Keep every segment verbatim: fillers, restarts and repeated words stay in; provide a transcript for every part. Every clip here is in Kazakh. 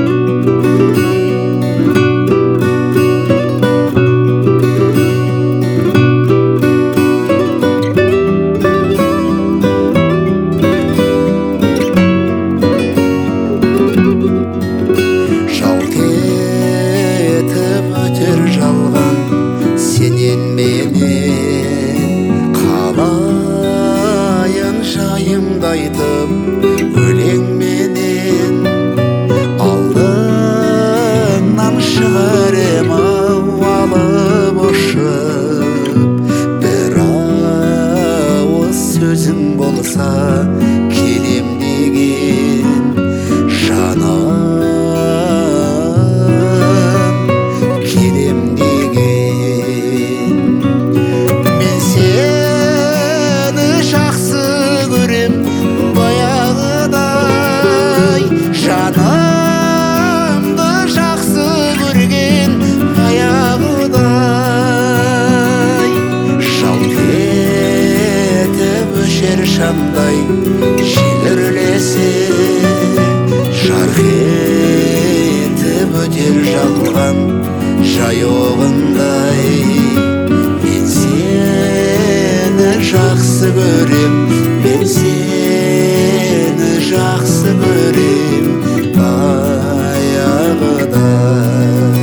айтып өлеңменен алдыңнан шығарем алып ұшып, бір ауыз сөзің болса келем деген жаным, келем деген. Мен сені жақсы көрем баяғыдай, жанымды жақсы көрген аяғыдай. Жалт етіп өшер шамдай жел үрлесе, жарқ етіп өтер жалған жайоғындай. Мен сені жақсы көрем, мен сені жақсы көрем баяғыдай.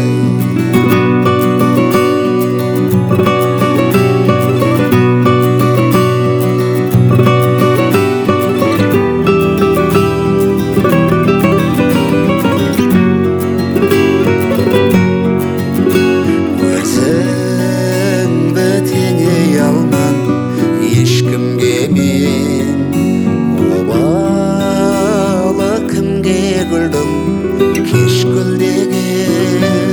Өзіңді теңей алман ешкімге мен, обалы кімге күлдің кеш гүлдеген.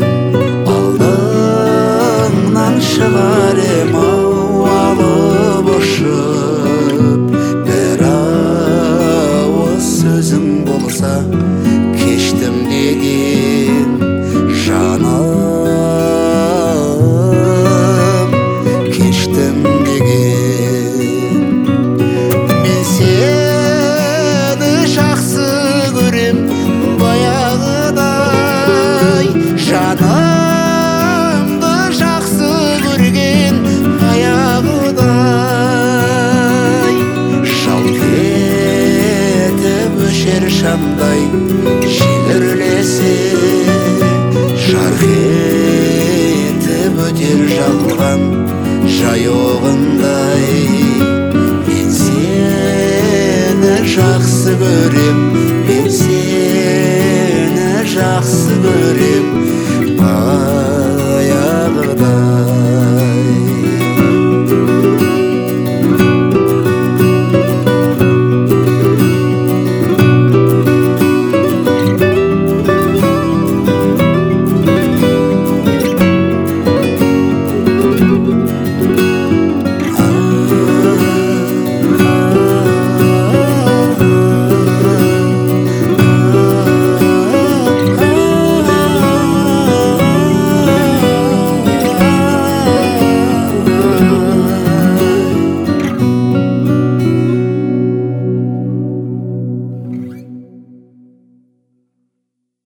Алдыңнан шығарем алып ұшып, бір ауыз сөзің болса кештім деген жаным, кештім деген. Мен сені жақсы көрем баяғыдай, жанымды жақсы көрген аяғыдай. Жалт етіп өшер шамдай жел үрлесе, жарқ етіп өтер жалған жайоғындай. Мен сені жақсы көрем,